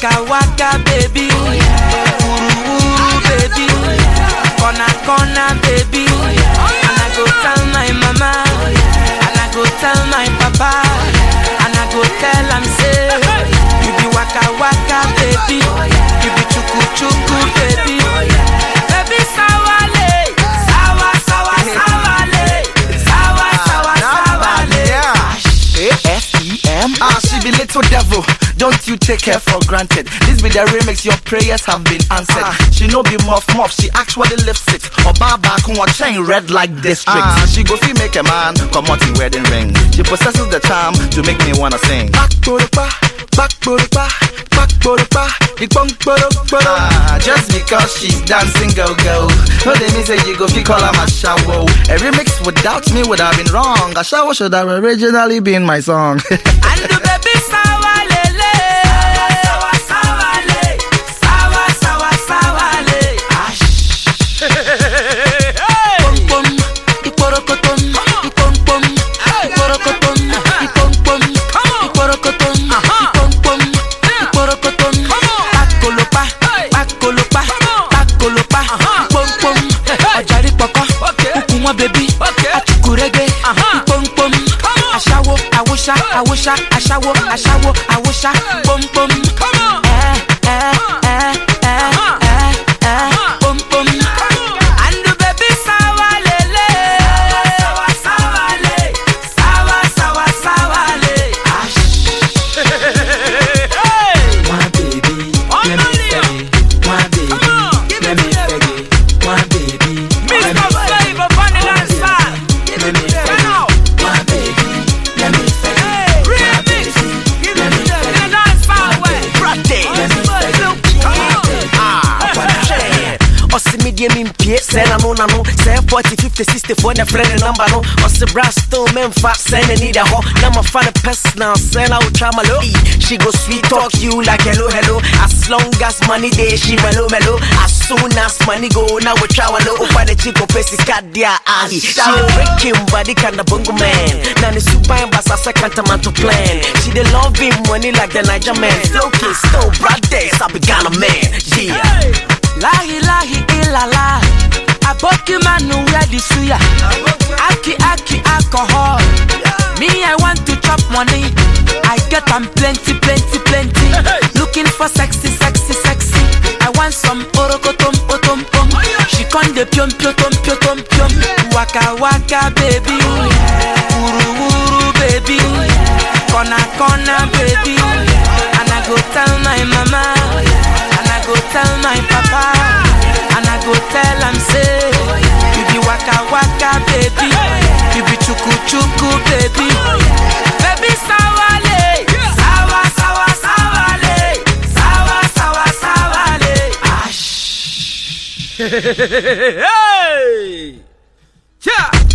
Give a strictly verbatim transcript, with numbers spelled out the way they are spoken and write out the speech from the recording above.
waka waka baby, uru uru baby, kona kona baby, and I go tell my mama, and I go tell my papa, and I go tell am say, you be waka waka baby, you be chuku chuku baby, baby sawale, sawa sawa sawale, sawa sawa sawale. A F E M. Ah, she be little devil. Don't you take her for granted. This be the remix, your prayers have been answered. Ah. She no be muff muff, she actually lifts it. Or bar back on chain red like district. Ah. She go fee make a man come out in wedding ring. She possesses the charm to make me wanna sing. Back boropa, back boropa, back boropa, ah, just because she's dancing go go. No they mean say you go fee call her my shower. A remix without me would have been wrong. A shower should have originally been my song. And the baby sawa lele, sawa sawa le, sawa sawa sawa le. Pom pom, iporokotom, ipom pom, iporokotom, ipom pom, iporokotom, ipom pom, iporokotom. Pakolopa, pakolopa, pakolopa, ipom pom. Ojari poko, ukumwa baby, achukurege, ipom pom. Ashawo, awusha, awusha, ashawo, ashawo, awusha, pom pom. Eh, eh, eh, eh, eh, eh, pom pom. And the baby sawa lele, sawa sawa le, sawa sawa sawa le. My baby, let me faggy. My baby, let me faggy. My baby, Mister Flavor, Vanilla and Sal. let me faggy. My baby, let me faggy. Hey, remix. Give me the dance power. Media mimpie, send a no no, send forty, fifty, sixty for the friend number no, or the brass stone, memfa, send a need a ho, number fan a personal, send out tramalo. She go sweet talk you like hello, hello, as long as money day, she mellow, mellow, as soon as money go, now we travel over the chico pesi kadia ali. She the breaking body kind of bungo man, now the super bass a second man to plan. She the love him money like the Niger man, still kiss, still broad days, I began a man, yeah. Lahi lahi ilala, aboki manu ready suya. Aki aki alcohol. Me I want to chop money. I get am plenty plenty plenty. Looking for sexy sexy sexy. I want some orokotom otom pom. She con de piom piom piom piom piom. Waka waka baby, uru uru baby, kona kona baby. And I go tell my mama. I go tell my papa, and I go tell am say, you be waka waka baby, you be chuku chuku baby, baby sawale, sawa sawa sawale, sawa sawa sawale. Ash. Hey, yeah.